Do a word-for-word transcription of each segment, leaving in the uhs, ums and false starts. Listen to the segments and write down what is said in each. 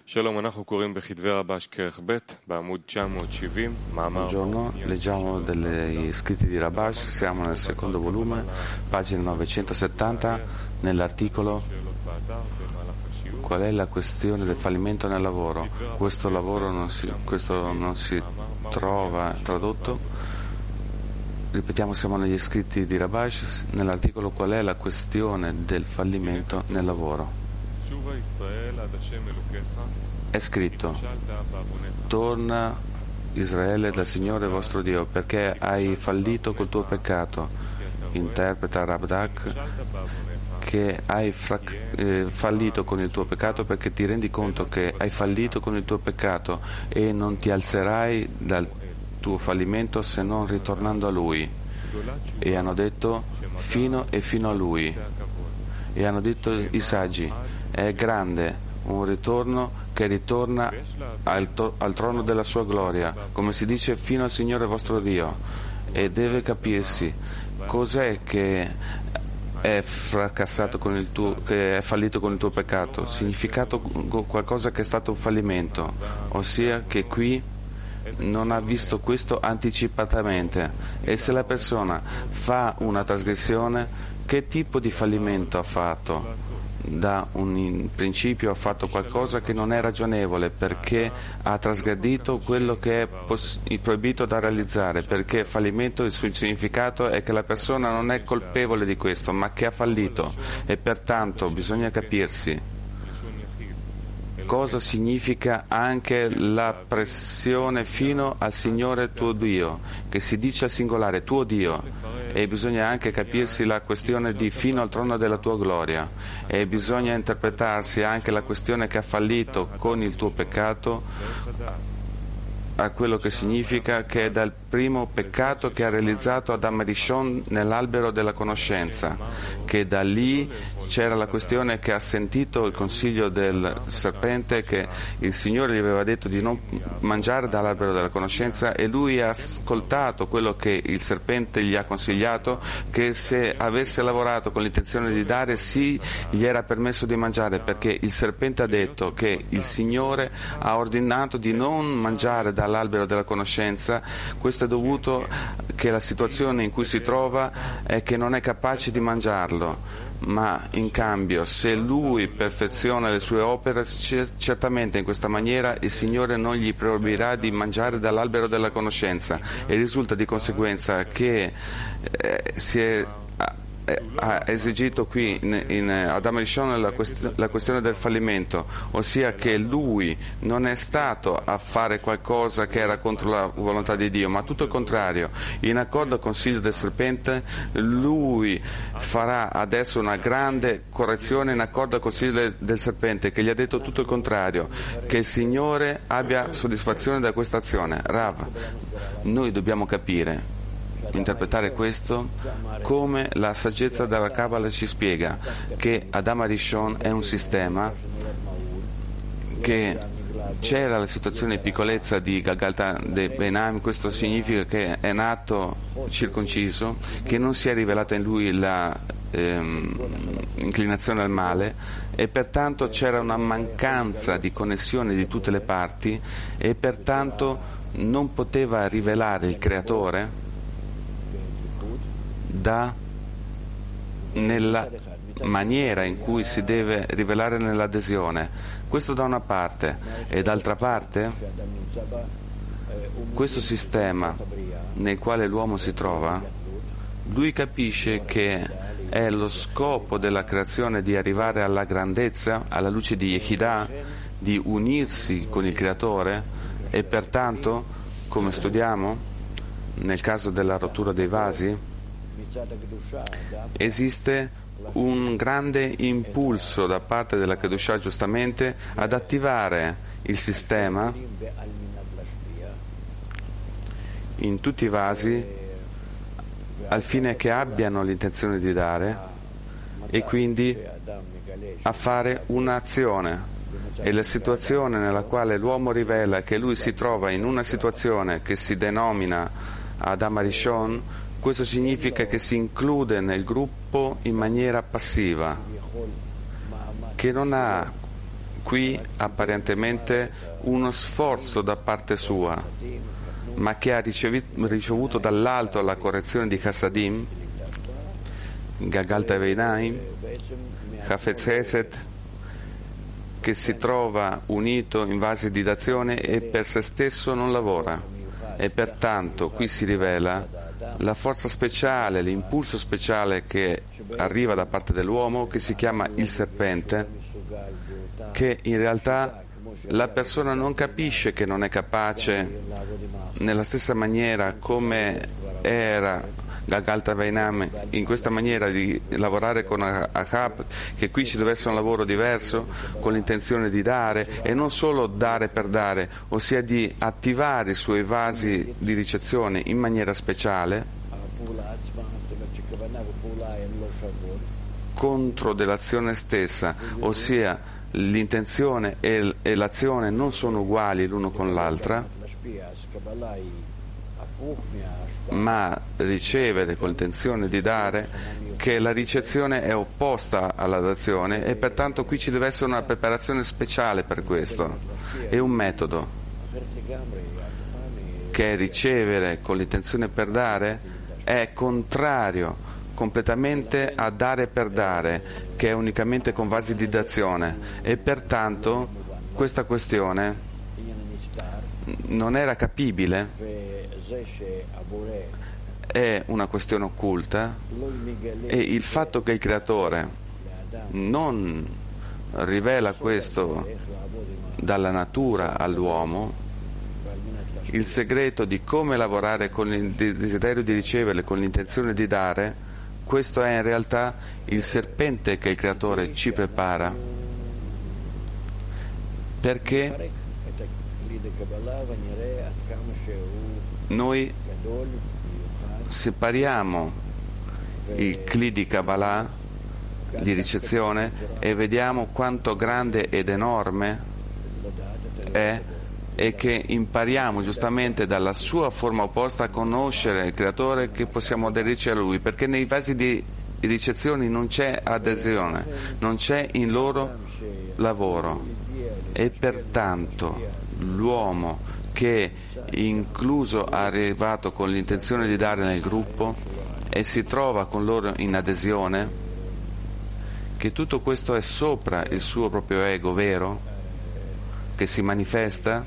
Buongiorno, leggiamo degli scritti di Rabash, siamo nel secondo volume, pagina novecentosettanta, nell'articolo qual è la questione del fallimento nel lavoro. Questo lavoro non si, questo non si trova tradotto. Ripetiamo, siamo negli scritti di Rabash, nell'articolo qual è la questione del fallimento nel lavoro. È scritto: torna Israele dal Signore vostro Dio, perché hai fallito col tuo peccato. Interpreta Rabdak che hai frac- eh, fallito con il tuo peccato perché ti rendi conto che hai fallito con il tuo peccato e non ti alzerai dal tuo fallimento se non ritornando a Lui. E hanno detto fino e fino a Lui. E hanno detto i saggi: è grande un ritorno che ritorna al, to- al trono della sua gloria, come si dice, fino al Signore vostro Dio. E deve capirsi cos'è che è fracassato con il tuo, che è fallito con il tuo peccato. Significato qualcosa che è stato un fallimento, ossia che qui non ha visto questo anticipatamente. E se la persona fa una trasgressione, che tipo di fallimento ha fatto? Da un principio ha fatto qualcosa che non è ragionevole, perché ha trasgredito quello che è poss- proibito da realizzare, perché fallimento, il suo significato è che la persona non è colpevole di questo, ma che ha fallito. E pertanto bisogna capirsi cosa significa anche la pressione fino al Signore tuo Dio, che si dice al singolare tuo Dio. E bisogna anche capirsi la questione di fino al trono della tua gloria, e bisogna interpretarsi anche la questione che ha fallito con il tuo peccato a quello che significa che è dal primo peccato che ha realizzato Adam Rishon nell'albero della conoscenza, che da lì c'era la questione che ha sentito il consiglio del serpente, che il Signore gli aveva detto di non mangiare dall'albero della conoscenza, e lui ha ascoltato quello che il serpente gli ha consigliato, che se avesse lavorato con l'intenzione di dare, sì, gli era permesso di mangiare, perché il serpente ha detto che il Signore ha ordinato di non mangiare dall'albero della conoscenza. Questo è dovuto che la situazione in cui si trova è che non è capace di mangiarlo, ma in cambio se lui perfeziona le sue opere, certamente in questa maniera il Signore non gli proibirà di mangiare dall'albero della conoscenza, e risulta di conseguenza che eh, si è ha esigito qui in, in Adam Rishon la, quest- la questione del fallimento, ossia che lui non è stato a fare qualcosa che era contro la volontà di Dio, ma tutto il contrario. In accordo al consiglio del serpente, lui farà adesso una grande correzione in accordo al consiglio del, del serpente, che gli ha detto tutto il contrario, che il Signore abbia soddisfazione da questa azione. Rav, noi dobbiamo capire, interpretare questo come la saggezza della Kabbalah ci spiega, che Adam Rishon è un sistema, che c'era la situazione di piccolezza di Galgalta de Benam, questo significa che è nato circonciso, che non si è rivelata in lui la ehm, inclinazione al male, e pertanto c'era una mancanza di connessione di tutte le parti, e pertanto non poteva rivelare il Creatore da nella maniera in cui si deve rivelare nell'adesione. Questo da una parte, e d'altra parte questo sistema nel quale l'uomo si trova, lui capisce che è lo scopo della creazione di arrivare alla grandezza, alla luce di Yehidah, di unirsi con il Creatore, e pertanto, come studiamo nel caso della rottura dei vasi, esiste un grande impulso da parte della Kedushah, giustamente, ad attivare il sistema in tutti i vasi al fine che abbiano l'intenzione di dare, e quindi a fare un'azione. E la situazione nella quale l'uomo rivela che lui si trova in una situazione che si denomina Adam Rishon, questo significa che si include nel gruppo in maniera passiva, che non ha qui apparentemente uno sforzo da parte sua, ma che ha ricevuto dall'alto la correzione di Chassadim, Gagalta Veinaim, Chafetz Chesed, che si trova unito in vasi di d'azione e per se stesso non lavora. E pertanto qui si rivela la forza speciale, l'impulso speciale che arriva da parte dell'uomo, che si chiama il serpente, che in realtà la persona non capisce che non è capace nella stessa maniera come era Gagalta Veinam, in questa maniera di lavorare con Ahab, che qui ci deve essere un lavoro diverso, con l'intenzione di dare, e non solo dare per dare, ossia di attivare i suoi vasi di ricezione in maniera speciale contro dell'azione stessa, ossia l'intenzione e, e l'azione non sono uguali l'uno con l'altra, ma ricevere con l'intenzione di dare, che la ricezione è opposta alla dazione, e pertanto qui ci deve essere una preparazione speciale per questo, e un metodo che ricevere con l'intenzione per dare è contrario completamente a dare per dare, che è unicamente con vasi di dazione, e pertanto questa questione non era capibile, è una questione occulta, e il fatto che il Creatore non rivela questo dalla natura all'uomo, il segreto di come lavorare con il desiderio di ricevere, con l'intenzione di dare, questo è in realtà il serpente che il Creatore ci prepara, perché noi separiamo il Kli di Kabbalah, di ricezione, e vediamo quanto grande ed enorme è, e che impariamo giustamente dalla sua forma opposta a conoscere il Creatore, che possiamo aderirci a Lui, perché nei vasi di ricezione non c'è adesione, non c'è in loro lavoro, e pertanto l'uomo che incluso è arrivato con l'intenzione di dare nel gruppo e si trova con loro in adesione, che tutto questo è sopra il suo proprio ego vero, che si manifesta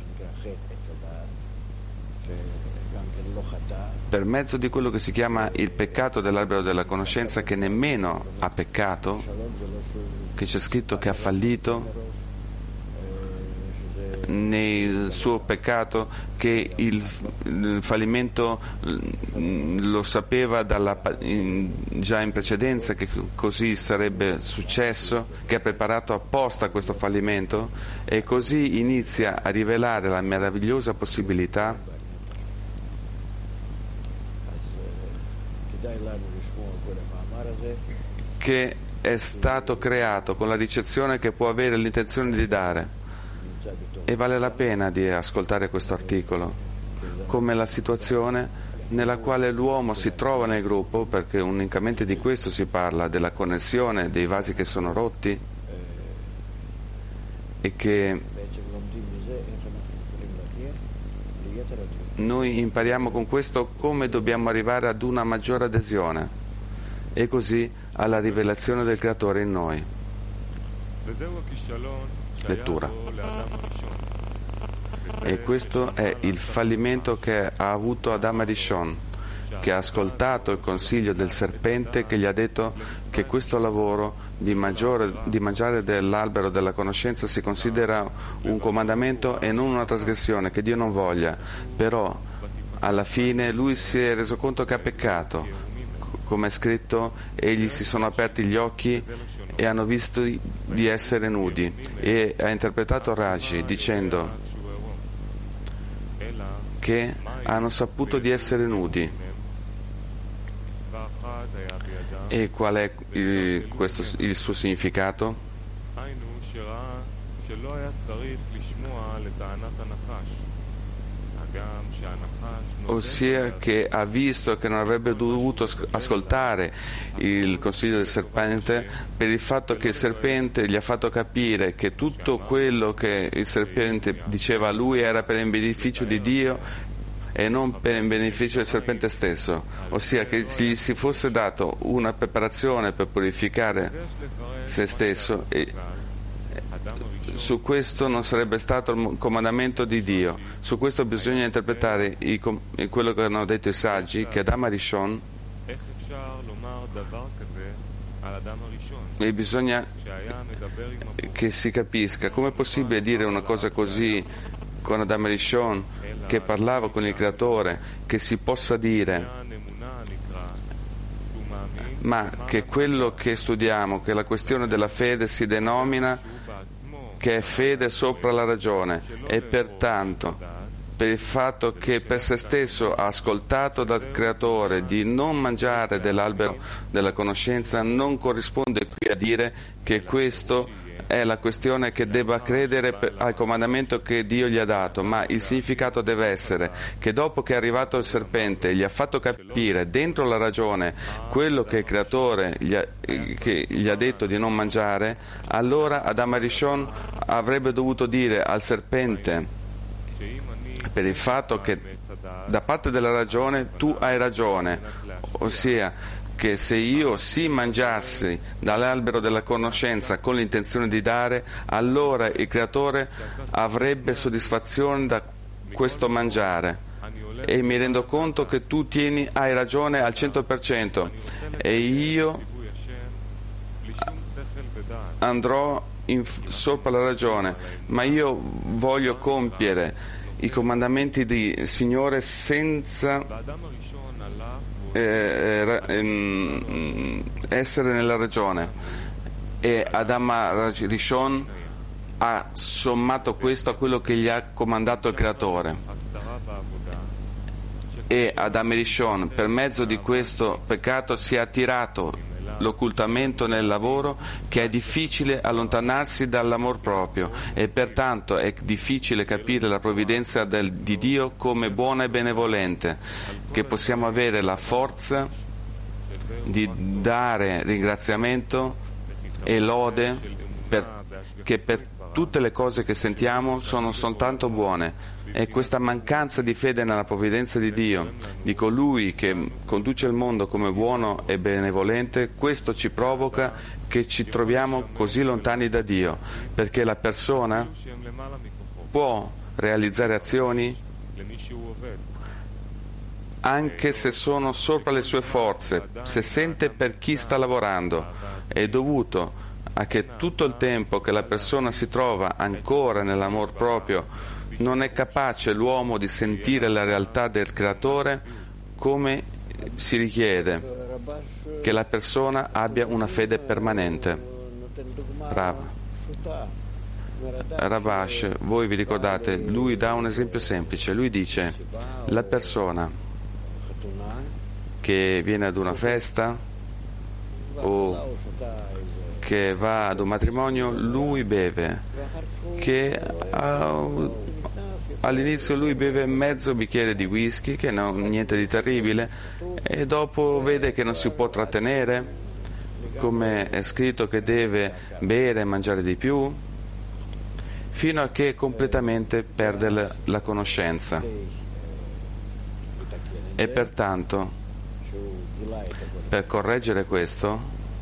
per mezzo di quello che si chiama il peccato dell'albero della conoscenza, che nemmeno ha peccato, che c'è scritto che ha fallito nel suo peccato, che il, il fallimento lo sapeva dalla, in, già in precedenza, che così sarebbe successo, che ha preparato apposta questo fallimento, e così inizia a rivelare la meravigliosa possibilità che è stato creato con la ricezione, che può avere l'intenzione di dare. E vale la pena di ascoltare questo articolo, come la situazione nella quale l'uomo si trova nel gruppo, perché unicamente di questo si parla, della connessione dei vasi che sono rotti, e che noi impariamo con questo come dobbiamo arrivare ad una maggiore adesione, e così alla rivelazione del Creatore in noi. Lettura. E questo è il fallimento che ha avuto Adam Arishon, che ha ascoltato il consiglio del serpente, che gli ha detto che questo lavoro di, maggiore, di mangiare dell'albero della conoscenza si considera un comandamento e non una trasgressione, che Dio non voglia. Però alla fine lui si è reso conto che ha peccato, come è scritto, egli si sono aperti gli occhi e hanno visto di essere nudi, e ha interpretato Rashi dicendo che hanno saputo di essere nudi. E qual è il, questo, il suo significato? ossia che ha visto che non avrebbe dovuto ascoltare il consiglio del serpente per il fatto che il serpente gli ha fatto capire che tutto quello che il serpente diceva a lui era per il beneficio di Dio e non per il beneficio del serpente stesso, ossia che gli si fosse dato una preparazione per purificare se stesso, e su questo non sarebbe stato il comandamento di Dio. Su questo bisogna interpretare i, quello che hanno detto i saggi, che Adam Arishon, e bisogna che si capisca come è possibile dire una cosa così con Adam Arishon, che parlava con il Creatore, che si possa dire, ma che quello che studiamo, che la questione della fede si denomina che è fede sopra la ragione, e pertanto per il fatto che per se stesso ha ascoltato dal Creatore di non mangiare dell'albero della conoscenza, non corrisponde qui a dire che questo è la questione che debba credere per, al comandamento che Dio gli ha dato, ma il significato deve essere che dopo che è arrivato il serpente e gli ha fatto capire dentro la ragione quello che il Creatore gli ha, che gli ha detto di non mangiare, allora Adam Arishon avrebbe dovuto dire al serpente, per il fatto che da parte della ragione tu hai ragione, ossia che se io sì mangiassi dall'albero della conoscenza con l'intenzione di dare, allora il Creatore avrebbe soddisfazione da questo mangiare, e mi rendo conto che tu tieni, hai ragione al cento per cento, e io andrò in, sopra la ragione, ma io voglio compiere i comandamenti di Signore senza Eh, eh, essere nella ragione. E Adam Rishon ha sommato questo a quello che gli ha comandato il Creatore, e Adam Rishon per mezzo di questo peccato si è attirato l'occultamento nel lavoro, che è difficile allontanarsi dall'amor proprio, e pertanto è difficile capire la provvidenza del, di Dio come buona e benevolente, che possiamo avere la forza di dare ringraziamento e lode per, che per tutte le cose che sentiamo sono soltanto buone. E questa mancanza di fede nella provvidenza di Dio, di colui che conduce il mondo come buono e benevolente, questo ci provoca che ci troviamo così lontani da Dio, perché la persona può realizzare azioni anche se sono sopra le sue forze, se sente per chi sta lavorando. È dovuto a che tutto il tempo che la persona si trova ancora nell'amor proprio non è capace l'uomo di sentire la realtà del Creatore, come si richiede che la persona abbia una fede permanente. Rav Rabash, voi vi ricordate, lui dà un esempio semplice, lui dice: la persona che viene ad una festa o che va ad un matrimonio, lui beve, che ha all'inizio lui beve mezzo bicchiere di whisky, che non niente di terribile, e dopo vede che non si può trattenere, come è scritto che deve bere e mangiare di più, fino a che completamente perde la, la conoscenza. E pertanto, per correggere questo,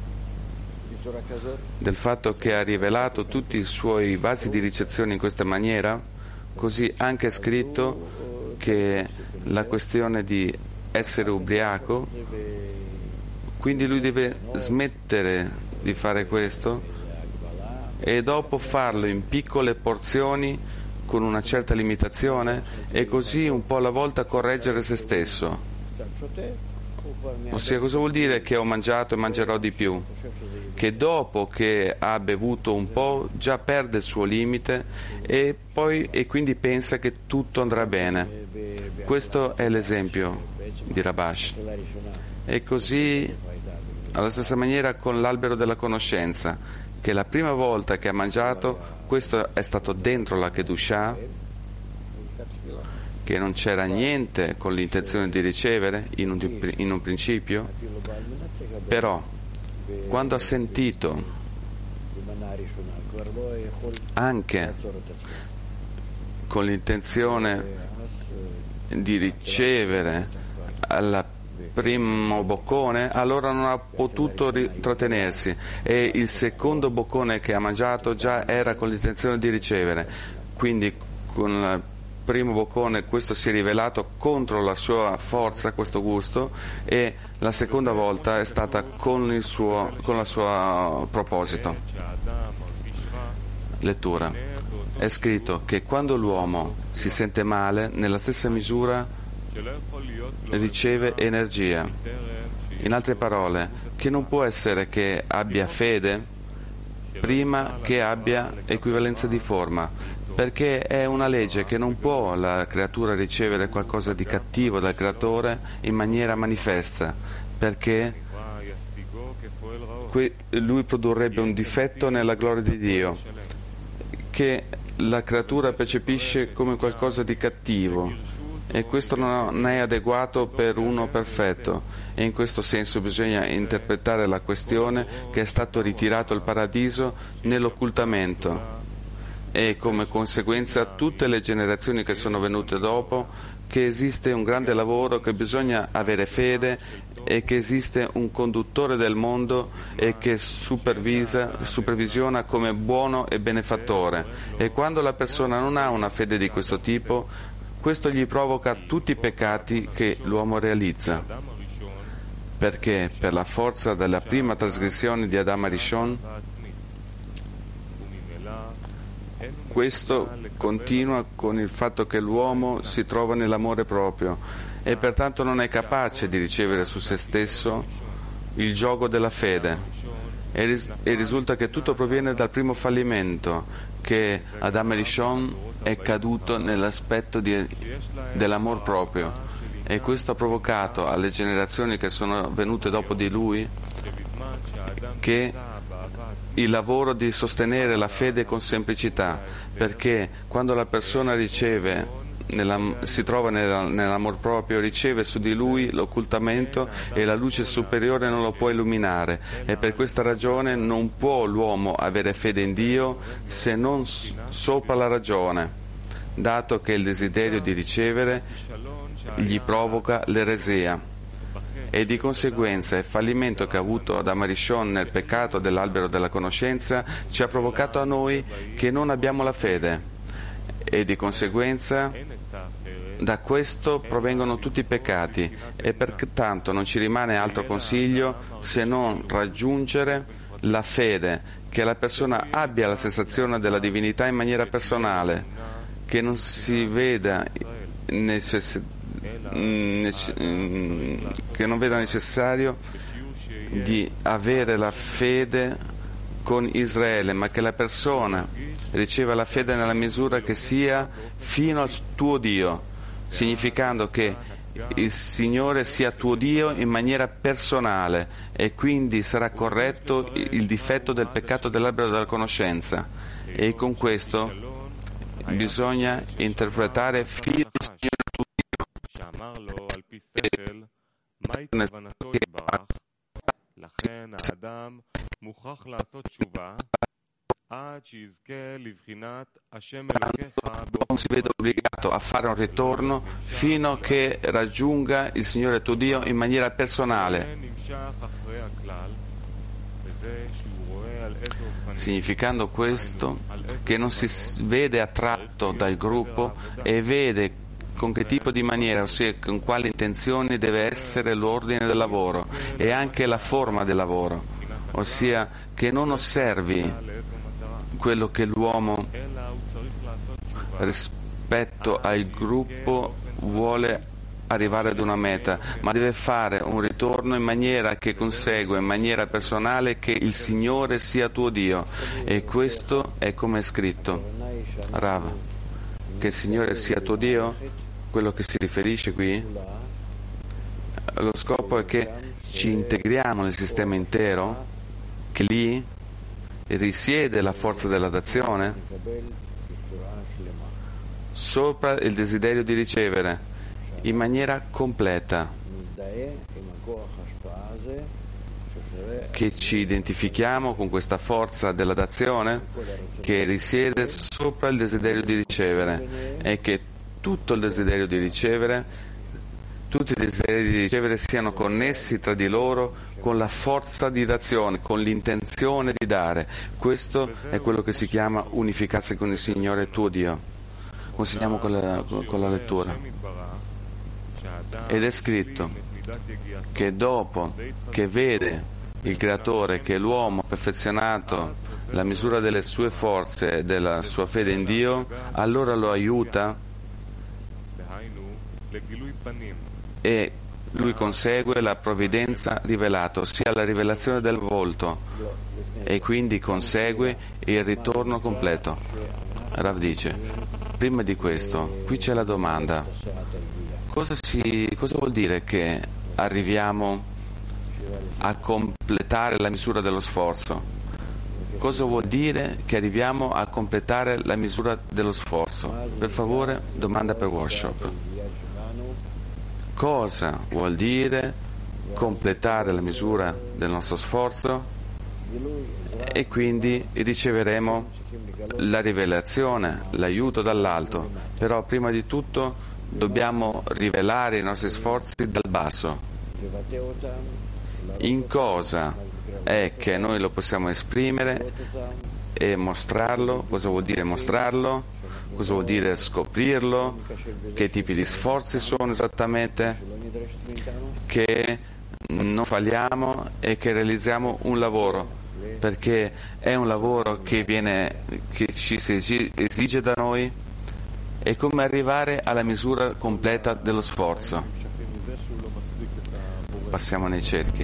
del fatto che ha rivelato tutti i suoi vasi di ricezione in questa maniera, così anche è scritto che la questione di essere ubriaco, quindi lui deve smettere di fare questo e dopo farlo in piccole porzioni con una certa limitazione, e così un po' alla volta correggere se stesso. Ossia, cosa vuol dire che ho mangiato e mangerò di più? Che dopo che ha bevuto un po' già perde il suo limite e poi e quindi pensa che tutto andrà bene. Questo è l'esempio di Rabash. E così alla stessa maniera con l'albero della conoscenza, che la prima volta che ha mangiato, questo è stato dentro la Kedushah, che non c'era niente con l'intenzione di ricevere in un, in un principio, però quando ha sentito anche con l'intenzione di ricevere al primo boccone, allora non ha potuto trattenersi, e il secondo boccone che ha mangiato già era con l'intenzione di ricevere, quindi con il primo boccone questo si è rivelato contro la sua forza, questo gusto, e la seconda volta è stata con il suo con la sua proposito. Lettura. È scritto che quando l'uomo si sente male, nella stessa misura riceve energia. In altre parole, che non può essere che abbia fede prima che abbia equivalenza di forma, perché è una legge che non può la creatura ricevere qualcosa di cattivo dal creatore in maniera manifesta, perché lui produrrebbe un difetto nella gloria di Dio che la creatura percepisce come qualcosa di cattivo, e questo non è adeguato per uno perfetto, e in questo senso bisogna interpretare la questione che è stato ritirato il paradiso nell'occultamento, e come conseguenza tutte le generazioni che sono venute dopo, che esiste un grande lavoro, che bisogna avere fede, e che esiste un conduttore del mondo e che supervisa, supervisiona come buono e benefattore, e quando la persona non ha una fede di questo tipo, questo gli provoca tutti i peccati che l'uomo realizza, perché per la forza della prima trasgressione di Adam Arishon questo continua con il fatto che l'uomo si trova nell'amore proprio e pertanto non è capace di ricevere su se stesso il giogo della fede, e, ris- e risulta che tutto proviene dal primo fallimento, che Adam Arishon è caduto nell'aspetto di, dell'amor proprio, e questo ha provocato alle generazioni che sono venute dopo di lui che il lavoro di sostenere la fede con semplicità, perché quando la persona riceve nella, si trova nella, nell'amor proprio, riceve su di lui l'occultamento e la luce superiore non lo può illuminare, e per questa ragione non può l'uomo avere fede in Dio se non s- sopra la ragione, dato che il desiderio di ricevere gli provoca l'eresia, e di conseguenza il fallimento che ha avuto Adam Arishon nel peccato dell'albero della conoscenza ci ha provocato a noi che non abbiamo la fede, e di conseguenza da questo provengono tutti i peccati, e pertanto non ci rimane altro consiglio se non raggiungere la fede, che la persona abbia la sensazione della divinità in maniera personale, che non si veda necess- nece- che non veda necessario di avere la fede con Israele, ma che la persona riceva la fede nella misura che sia fino al tuo Dio, significando che il Signore sia tuo Dio in maniera personale, e quindi sarà corretto il difetto del peccato dell'albero della conoscenza, e con questo bisogna interpretare fino al Signore tuo Dio. L'uomo si vede obbligato a fare un ritorno fino a che raggiunga il Signore tuo Dio in maniera personale, significando questo che non si vede attratto dal gruppo e vede con che tipo di maniera, ossia con quali intenzioni deve essere l'ordine del lavoro e anche la forma del lavoro, ossia che non osservi quello che l'uomo rispetto al gruppo vuole arrivare ad una meta, ma deve fare un ritorno in maniera che consegua in maniera personale che il Signore sia tuo Dio, e questo è come è scritto, Rav, che il Signore sia tuo Dio, quello che si riferisce qui, lo scopo è che ci integriamo nel sistema intero, che lì risiede la forza della dazione, sopra il desiderio di ricevere in maniera completa, che ci identifichiamo con questa forza della dazione che risiede sopra il desiderio di ricevere e che tutto il desiderio di ricevere, tutti i desideri di ricevere siano connessi tra di loro con la forza di dazione, con l'intenzione di dare. Questo è quello che si chiama unificarsi con il Signore tuo Dio. Continuiamo con la, con la lettura. Ed è scritto che dopo che vede il Creatore che l'uomo ha perfezionato la misura delle sue forze e della sua fede in Dio, allora lo aiuta e lui consegue la provvidenza rivelata, ossia la rivelazione del volto, e quindi consegue il ritorno completo. Rav dice, prima di questo, qui c'è la domanda: cosa, si, cosa vuol dire che arriviamo a completare la misura dello sforzo? Cosa vuol dire che arriviamo a completare la misura dello sforzo? Per favore, domanda per workshop. Cosa vuol dire completare la misura del nostro sforzo? E quindi riceveremo la rivelazione, l'aiuto dall'alto. Però prima di tutto dobbiamo rivelare i nostri sforzi dal basso. In cosa è che noi lo possiamo esprimere e mostrarlo? Cosa vuol dire mostrarlo? Cosa vuol dire scoprirlo? Che tipi di sforzi sono esattamente? Che non falliamo e che realizziamo un lavoro, perché è un lavoro che viene, che ci si esige da noi. E come arrivare alla misura completa dello sforzo? Passiamo nei cerchi.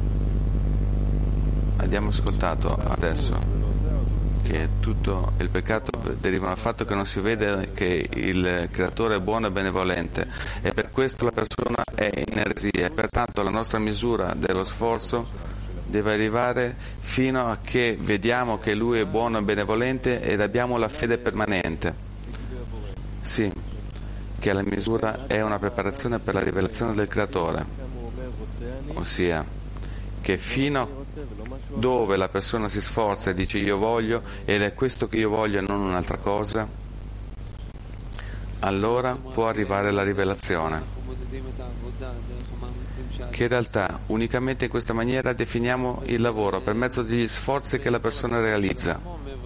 Abbiamo ascoltato adesso che tutto il peccato deriva dal fatto che non si vede che il Creatore è buono e benevolente, e per questo la persona è in eresia, e pertanto la nostra misura dello sforzo deve arrivare fino a che vediamo che Lui è buono e benevolente ed abbiamo la fede permanente. Sì, che la misura è una preparazione per la rivelazione del Creatore, ossia che fino a dove la persona si sforza e dice io voglio ed è questo che io voglio e non un'altra cosa, allora può arrivare la rivelazione, che in realtà unicamente in questa maniera definiamo il lavoro per mezzo degli sforzi che la persona realizza,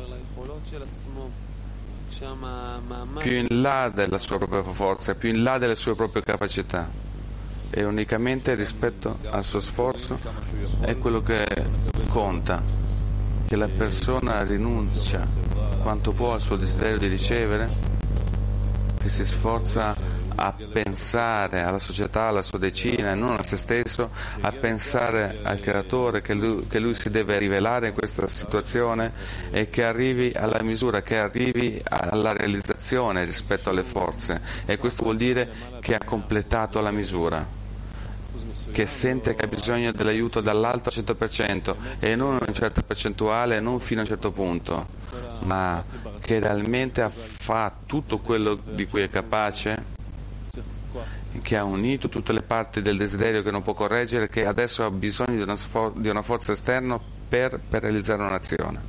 più in là della sua propria forza, più in là delle sue proprie capacità, e unicamente rispetto al suo sforzo è quello che conta, che la persona rinuncia quanto può al suo desiderio di ricevere, che si sforza a pensare alla società, alla sua decina e non a se stesso, a pensare al Creatore, che lui, che lui si deve rivelare in questa situazione e che arrivi alla misura, che arrivi alla realizzazione rispetto alle forze, e questo vuol dire che ha completato la misura, che sente che ha bisogno dell'aiuto dall'alto al cento per cento e non una certa percentuale, non fino a un certo punto, ma che realmente fa tutto quello di cui è capace, che ha unito tutte le parti del desiderio che non può correggere, che adesso ha bisogno di una, sfor- di una forza esterna per, per realizzare un'azione.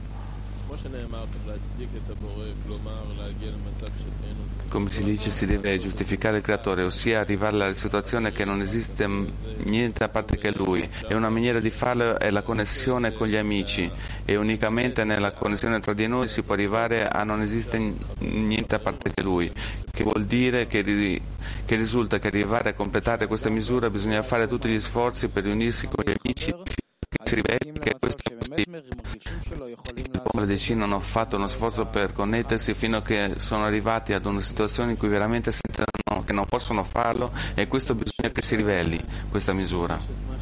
Come si dice, si deve giustificare il Creatore, ossia arrivare alla situazione che non esiste niente a parte che Lui, e una maniera di farlo è la connessione con gli amici, e unicamente nella connessione tra di noi si può arrivare a non esiste niente a parte che Lui, che vuol dire che, che risulta che arrivare a completare questa misura bisogna fare tutti gli sforzi per riunirsi con gli amici, che si riveli che questo è possibile. Le decine hanno fatto uno sforzo per connettersi fino a che sono arrivati ad una situazione in cui veramente sentono che non possono farlo, e questo bisogna che si riveli, questa misura.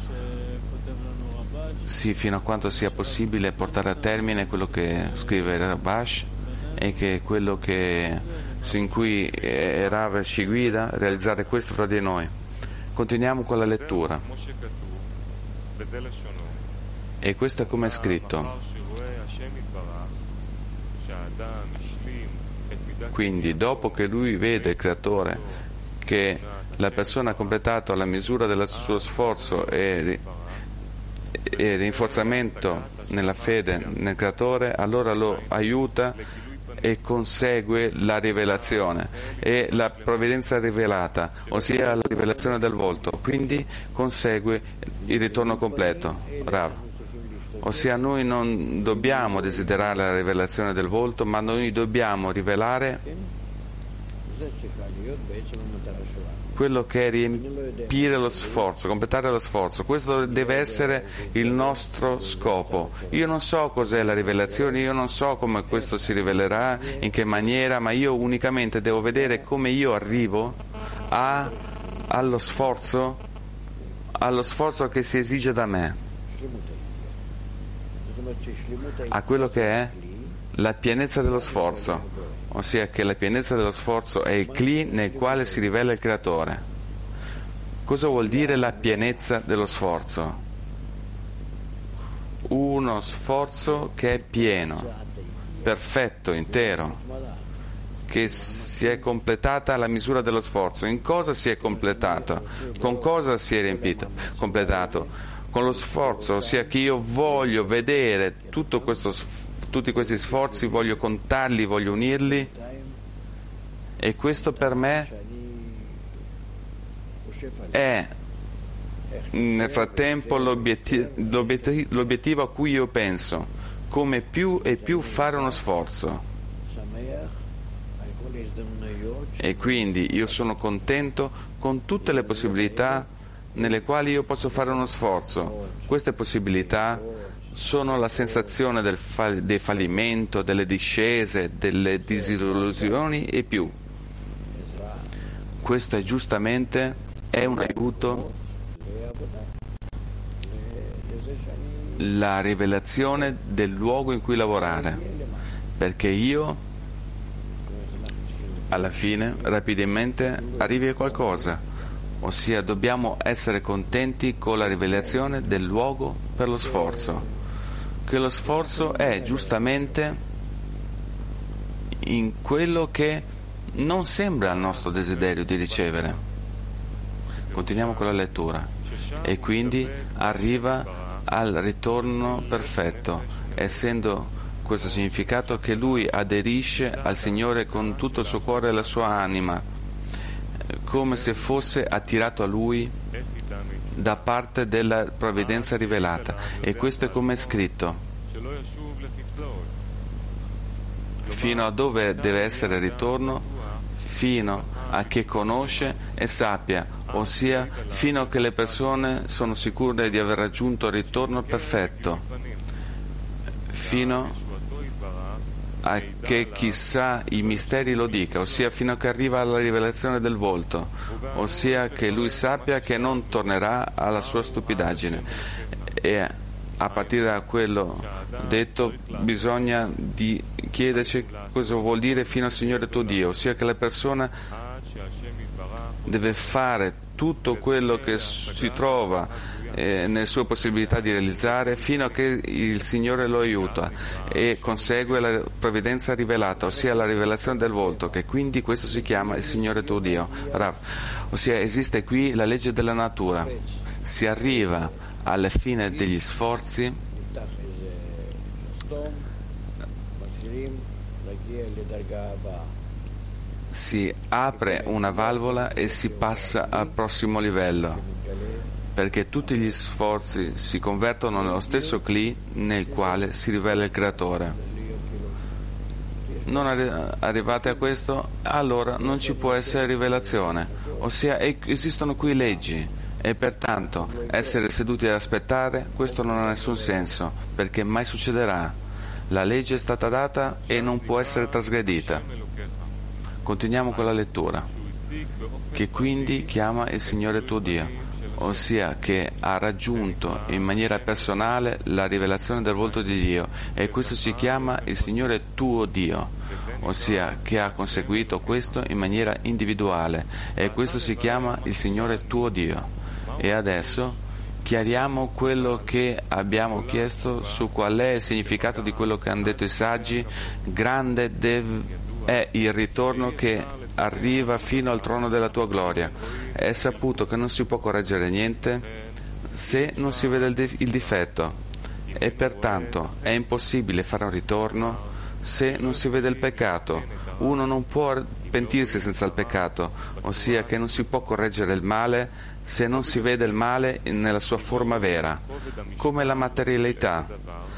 Sì, fino a quanto sia possibile portare a termine quello che scrive Rabash, e che quello che, in cui Rav ci guida, realizzare questo tra di noi. Continuiamo con la lettura. E questo è come è scritto: Quindi, dopo che lui vede il Creatore, che la persona ha completato la misura del suo sforzo e, e rinforzamento nella fede nel Creatore, allora lo aiuta e consegue la rivelazione e la provvidenza rivelata, ossia la rivelazione del volto, quindi consegue il ritorno completo. Rav. Ossia, noi non dobbiamo desiderare la rivelazione del volto, ma noi dobbiamo rivelare quello che è riempire lo sforzo, completare lo sforzo. Questo deve essere il nostro scopo. Io non so cos'è la rivelazione, io non so come questo si rivelerà, in che maniera, ma io unicamente devo vedere come io arrivo a, allo sforzo, allo sforzo che si esige da me, a quello che è la pienezza dello sforzo, ossia che la pienezza dello sforzo è il cli nel quale si rivela il Creatore. Cosa vuol dire la pienezza dello sforzo? Uno sforzo che è pieno, perfetto, intero, che si è completata la misura dello sforzo. In cosa si è completato? Con cosa si è riempito? Completato? Con lo sforzo, ossia che io voglio vedere tutto questo sforzo, tutti questi sforzi, voglio contarli, voglio unirli, e questo per me è nel frattempo l'obiettivo, l'obiettivo, l'obiettivo a cui io penso, come più e più fare uno sforzo. E quindi io sono contento con tutte le possibilità nelle quali io posso fare uno sforzo. Queste possibilità sono la sensazione del, fall- del fallimento, delle discese, delle disillusioni e più. Questo è giustamente è un aiuto, la rivelazione del luogo in cui lavorare, perché io alla fine rapidamente arrivi a qualcosa, ossia dobbiamo essere contenti con la rivelazione del luogo per lo sforzo, che lo sforzo è giustamente in quello che non sembra il nostro desiderio di ricevere. Continuiamo con la lettura. E quindi arriva al ritorno perfetto, essendo questo significato che lui aderisce al Signore con tutto il suo cuore e la sua anima, come se fosse attirato a lui da parte della provvidenza rivelata. E questo è come è scritto: fino a dove deve essere il ritorno, fino a che conosce e sappia, ossia fino a che le persone sono sicure di aver raggiunto il ritorno perfetto, fino a che chissà i misteri lo dica, ossia fino a che arriva alla rivelazione del volto, ossia che lui sappia che non tornerà alla sua stupidaggine. E a partire da quello detto bisogna di chiederci cosa vuol dire fino al Signore tuo Dio, ossia che la persona deve fare tutto quello che si trova eh, nelle sue possibilità di realizzare fino a che il Signore lo aiuta e consegue la provvidenza rivelata, ossia la rivelazione del volto, che quindi questo si chiama il Signore tuo Dio. Rav. Ossia esiste qui la legge della natura, si arriva alla fine degli sforzi, si apre una valvola e si passa al prossimo livello, perché tutti gli sforzi si convertono nello stesso cli nel quale si rivela il Creatore. Non arri- arrivate a questo, allora non ci può essere rivelazione, ossia esistono qui leggi, e pertanto essere seduti ad aspettare, questo non ha nessun senso, perché mai succederà. La legge è stata data e non può essere trasgredita. Continuiamo con la lettura, che quindi chiama il Signore tuo Dio, ossia che ha raggiunto in maniera personale la rivelazione del volto di Dio, e questo si chiama il Signore tuo Dio, ossia che ha conseguito questo in maniera individuale, e questo si chiama il Signore tuo Dio. E adesso chiariamo quello che abbiamo chiesto su qual è il significato di quello che hanno detto i saggi: grande dev è il ritorno che arriva fino al trono della tua gloria. È saputo che non si può correggere niente se non si vede il, dif- il difetto, e pertanto è impossibile fare un ritorno se non si vede il peccato. Uno non può pentirsi senza il peccato, ossia che non si può correggere il male se non si vede il male nella sua forma vera, come la materialità.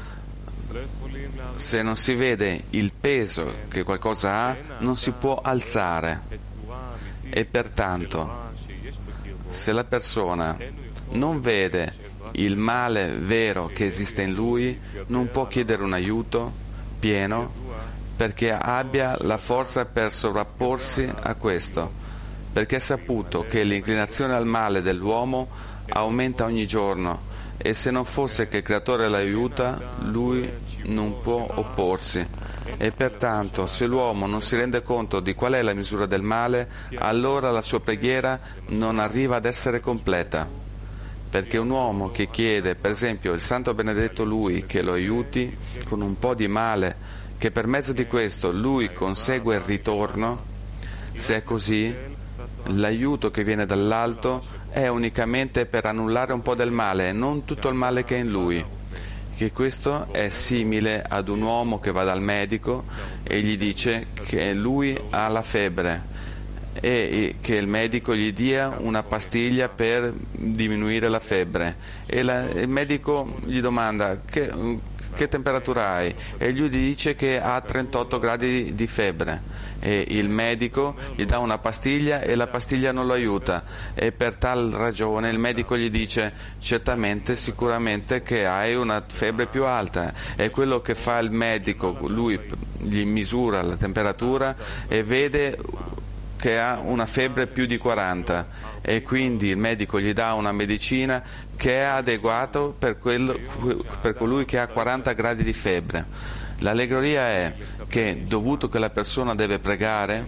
Se non si vede il peso che qualcosa ha, non si può alzare. E pertanto, se la persona non vede il male vero che esiste in lui, non può chiedere un aiuto pieno perché abbia la forza per sovrapporsi a questo, perché è saputo che l'inclinazione al male dell'uomo aumenta ogni giorno, e se non fosse che il Creatore l'aiuta, lui non può opporsi. E pertanto, se l'uomo non si rende conto di qual è la misura del male, allora la sua preghiera non arriva ad essere completa. Perché un uomo che chiede, per esempio, il Santo Benedetto Lui che lo aiuti con un po' di male, che per mezzo di questo lui consegue il ritorno, se è così, l'aiuto che viene dall'alto è unicamente per annullare un po' del male e non tutto il male che è in lui. Che questo è simile ad un uomo che va dal medico e gli dice che lui ha la febbre e che il medico gli dia una pastiglia per diminuire la febbre, e la, il medico gli domanda che, che temperatura hai, e lui gli dice che ha trentotto gradi di febbre, e il medico gli dà una pastiglia e la pastiglia non lo aiuta, e per tal ragione il medico gli dice certamente, sicuramente che hai una febbre più alta. E quello che fa il medico, lui gli misura la temperatura e vede che ha una febbre più di quaranta, e quindi il medico gli dà una medicina che è adeguata per, quello, per colui che ha quaranta gradi di febbre. L'allegoria è che, dovuto che la persona deve pregare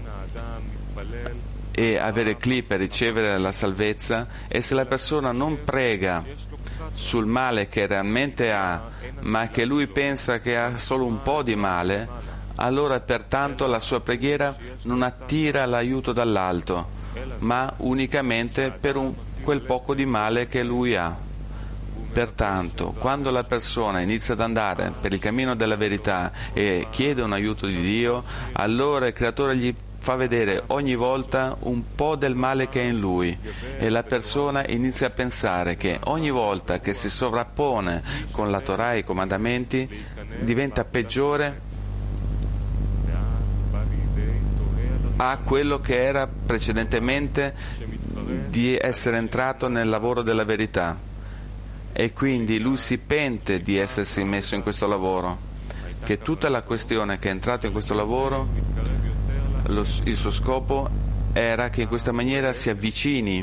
e avere cli per ricevere la salvezza, e se la persona non prega sul male che realmente ha, ma che lui pensa che ha solo un po' di male, allora pertanto la sua preghiera non attira l'aiuto dall'alto, ma unicamente per un, quel poco di male che lui ha. Pertanto, quando la persona inizia ad andare per il cammino della verità e chiede un aiuto di Dio, allora il Creatore gli fa vedere ogni volta un po' del male che è in lui, e la persona inizia a pensare che ogni volta che si sovrappone con la Torah e i comandamenti diventa peggiore a quello che era precedentemente di essere entrato nel lavoro della verità, e quindi lui si pente di essersi messo in questo lavoro, che tutta la questione che è entrato in questo lavoro, lo, il suo scopo era che in questa maniera si avvicini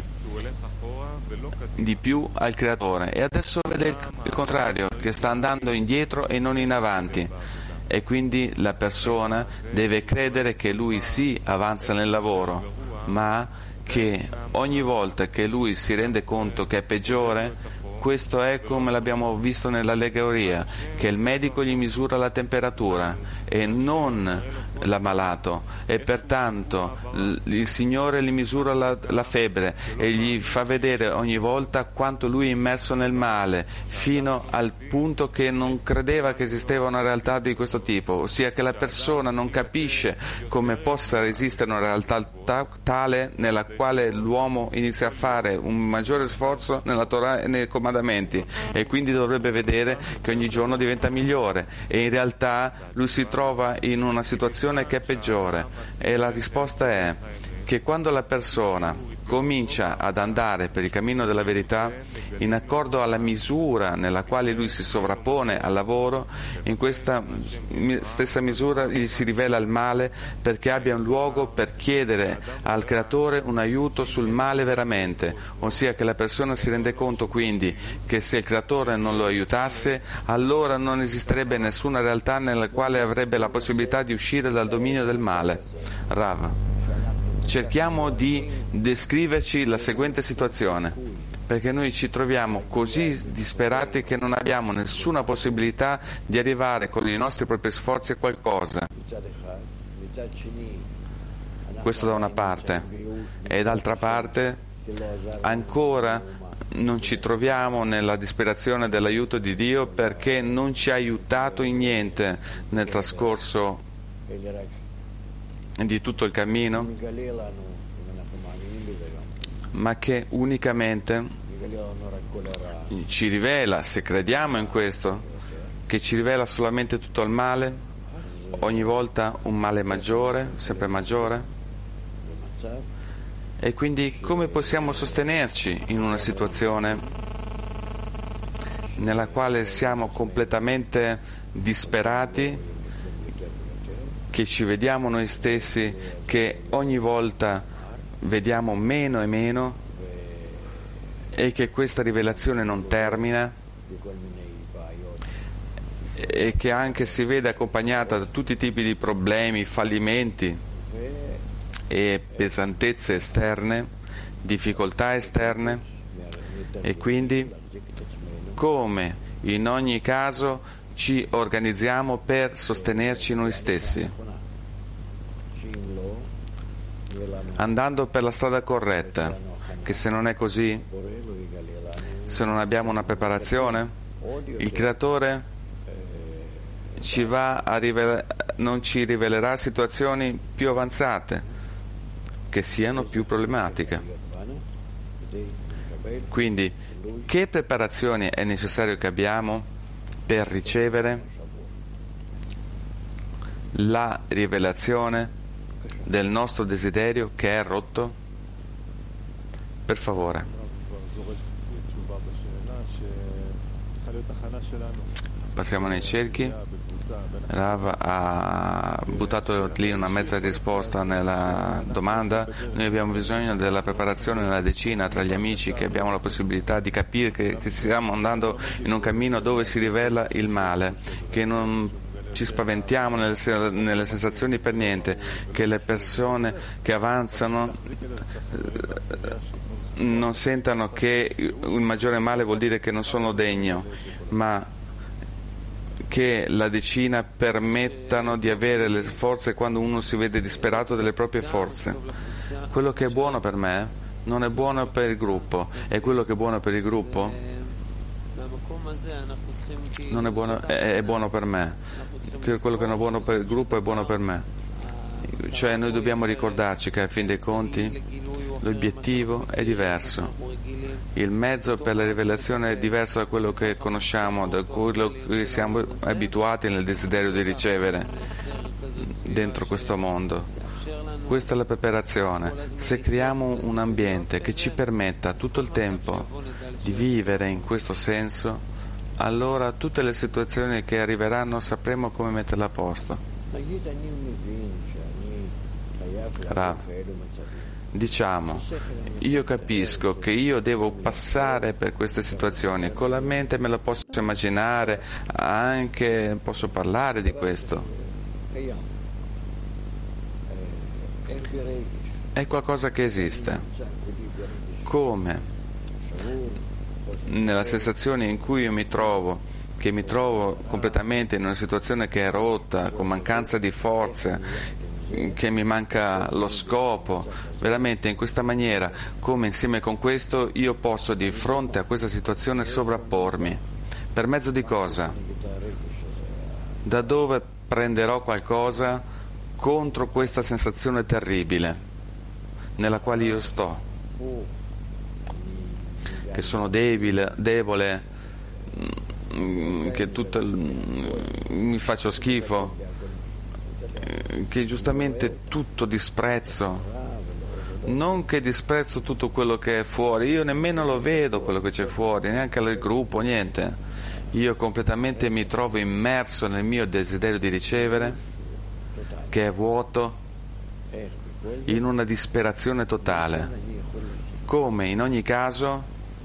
di più al Creatore, e adesso vede il, il contrario, che sta andando indietro e non in avanti. E quindi la persona deve credere che lui sì avanza nel lavoro, ma che ogni volta che lui si rende conto che è peggiore, questo è come l'abbiamo visto nell'allegoria, che il medico gli misura la temperatura e non l'ammalato, e pertanto il Signore gli misura la, la febbre e gli fa vedere ogni volta quanto lui è immerso nel male, fino al punto che non credeva che esisteva una realtà di questo tipo, ossia che la persona non capisce come possa esistere una realtà ta- tale nella quale l'uomo inizia a fare un maggiore sforzo nella Torah e nei comandamenti, e quindi dovrebbe vedere che ogni giorno diventa migliore, e in realtà lui si trova in una situazione che è peggiore. E la risposta è che quando la persona comincia ad andare per il cammino della verità, in accordo alla misura nella quale lui si sovrappone al lavoro, in questa stessa misura gli si rivela il male, perché abbia un luogo per chiedere al Creatore un aiuto sul male veramente, ossia che la persona si rende conto quindi che se il Creatore non lo aiutasse, allora non esisterebbe nessuna realtà nella quale avrebbe la possibilità di uscire dal dominio del male. Rav, cerchiamo di descriverci la seguente situazione, perché noi ci troviamo così disperati che non abbiamo nessuna possibilità di arrivare con i nostri propri sforzi a qualcosa. Questo da una parte, e d'altra parte ancora non ci troviamo nella disperazione dell'aiuto di Dio, perché non ci ha aiutato in niente nel trascorso di tutto il cammino, ma che unicamente ci rivela, se crediamo in questo, che ci rivela solamente tutto il male, ogni volta un male maggiore, sempre maggiore. E quindi come possiamo sostenerci in una situazione nella quale siamo completamente disperati, che ci vediamo noi stessi, che ogni volta vediamo meno e meno, e che questa rivelazione non termina, e che anche si vede accompagnata da tutti i tipi di problemi, fallimenti e pesantezze esterne, difficoltà esterne, e quindi come in ogni caso ci organizziamo per sostenerci noi stessi, andando per la strada corretta, che se non è così, se non abbiamo una preparazione, il Creatore ci va a rivel- non ci rivelerà situazioni più avanzate, che siano più problematiche. Quindi, che preparazioni è necessario che abbiamo per ricevere la rivelazione del nostro desiderio che è rotto? Per favore. Passiamo nei cerchi. Rav ha buttato lì una mezza risposta nella domanda. Noi abbiamo bisogno della preparazione nella decina tra gli amici, che abbiamo la possibilità di capire che, che stiamo andando in un cammino dove si rivela il male, che non ci spaventiamo nelle, nelle sensazioni per niente, che le persone che avanzano non sentano che il maggiore male vuol dire che non sono degno, ma che la decina permettano di avere le forze quando uno si vede disperato delle proprie forze. Quello che è buono per me non è buono per il gruppo, e quello che è buono per il gruppo non è buono, è, è buono per me. Quello che non è buono per il gruppo è buono per me. Cioè noi dobbiamo ricordarci che a fin dei conti l'obiettivo è diverso. Il mezzo per la rivelazione è diverso da quello che conosciamo, da quello che siamo abituati nel desiderio di ricevere dentro questo mondo. Questa è la preparazione. Se creiamo un ambiente che ci permetta tutto il tempo di vivere in questo senso, allora tutte le situazioni che arriveranno sapremo come metterle a posto. Rav, diciamo, io capisco che io devo passare per queste situazioni, con la mente me lo posso immaginare, anche posso parlare di questo. È qualcosa che esiste. Come nella sensazione in cui io mi trovo, che mi trovo completamente in una situazione che è rotta, con mancanza di forze, che mi manca lo scopo, veramente in questa maniera, come insieme con questo io posso di fronte a questa situazione sovrappormi. Per mezzo di cosa? Da dove prenderò qualcosa contro questa sensazione terribile nella quale io sto, che sono debile, debole, che tutto mi faccio schifo, che giustamente tutto disprezzo, non che disprezzo tutto quello che è fuori, io nemmeno lo vedo quello che c'è fuori, neanche il gruppo, niente. Io completamente mi trovo immerso nel mio desiderio di ricevere, che è vuoto, in una disperazione totale. Come in ogni caso,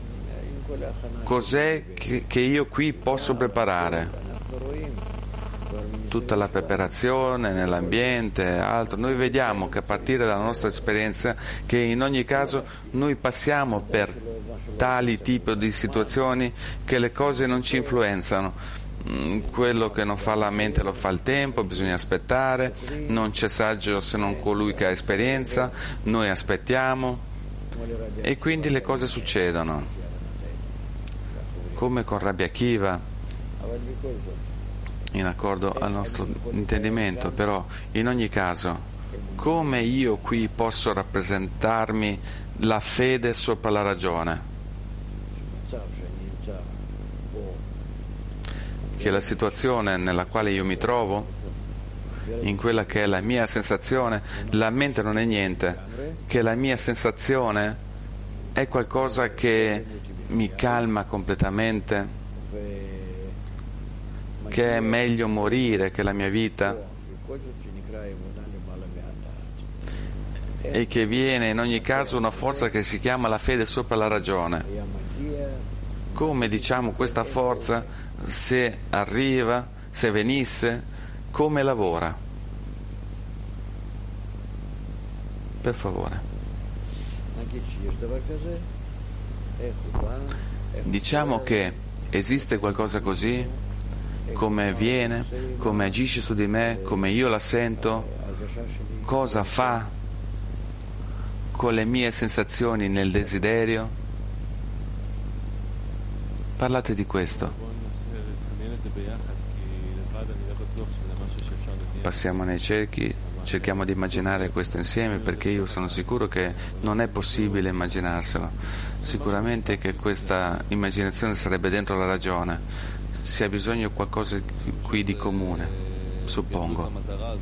cos'è che, che io qui posso preparare? Tutta la preparazione nell'ambiente e altro. Noi vediamo che a partire dalla nostra esperienza che in ogni caso noi passiamo per tali tipi di situazioni che le cose non ci influenzano, quello che non fa la mente lo fa il tempo, bisogna aspettare, non c'è saggio se non colui che ha esperienza, noi aspettiamo e quindi le cose succedono, come con Rabbi Akiva, in accordo al nostro intendimento. Però in ogni caso, come io qui posso rappresentarmi la fede sopra la ragione? Che la situazione nella quale io mi trovo, in quella che è la mia sensazione, la mente non è niente, che la mia sensazione è qualcosa che mi calma completamente, che è meglio morire che la mia vita, e che viene in ogni caso una forza che si chiama la fede sopra la ragione. Come diciamo questa forza, se arriva, se venisse, come lavora? Per favore. Diciamo che esiste qualcosa così, come viene, come agisce su di me, come io la sento, cosa fa con le mie sensazioni nel desiderio. Parlate di questo. Passiamo nei cerchi, cerchiamo di immaginare questo insieme, perché io sono sicuro che non è possibile immaginarselo. Sicuramente che questa immaginazione sarebbe dentro la ragione. Si ha bisogno di qualcosa qui di comune, suppongo.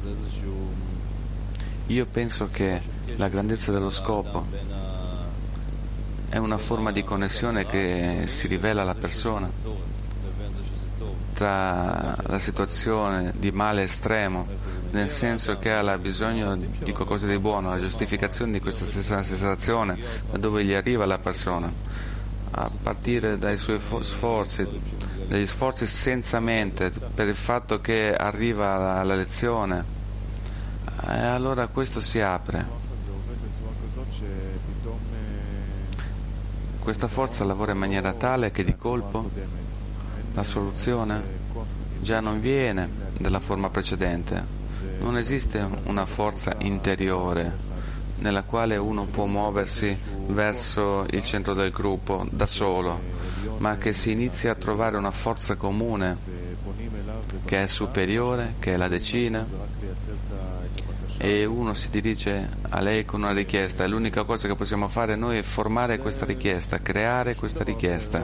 Io penso che la grandezza dello scopo è una forma di connessione che si rivela alla persona tra la situazione di male estremo, nel senso che ha bisogno di qualcosa di buono, la giustificazione di questa stessa sensazione, da dove gli arriva la persona, a partire dai suoi sforzi, dagli sforzi senza mente, per il fatto che arriva alla lezione, e allora questo si apre. Questa forza lavora in maniera tale che di colpo la soluzione già non viene dalla forma precedente. Non esiste una forza interiore nella quale uno può muoversi verso il centro del gruppo da solo, ma che si inizia a trovare una forza comune che è superiore, che è la decina, e uno si dirige a lei con una richiesta, e l'unica cosa che possiamo fare noi è formare questa richiesta, creare questa richiesta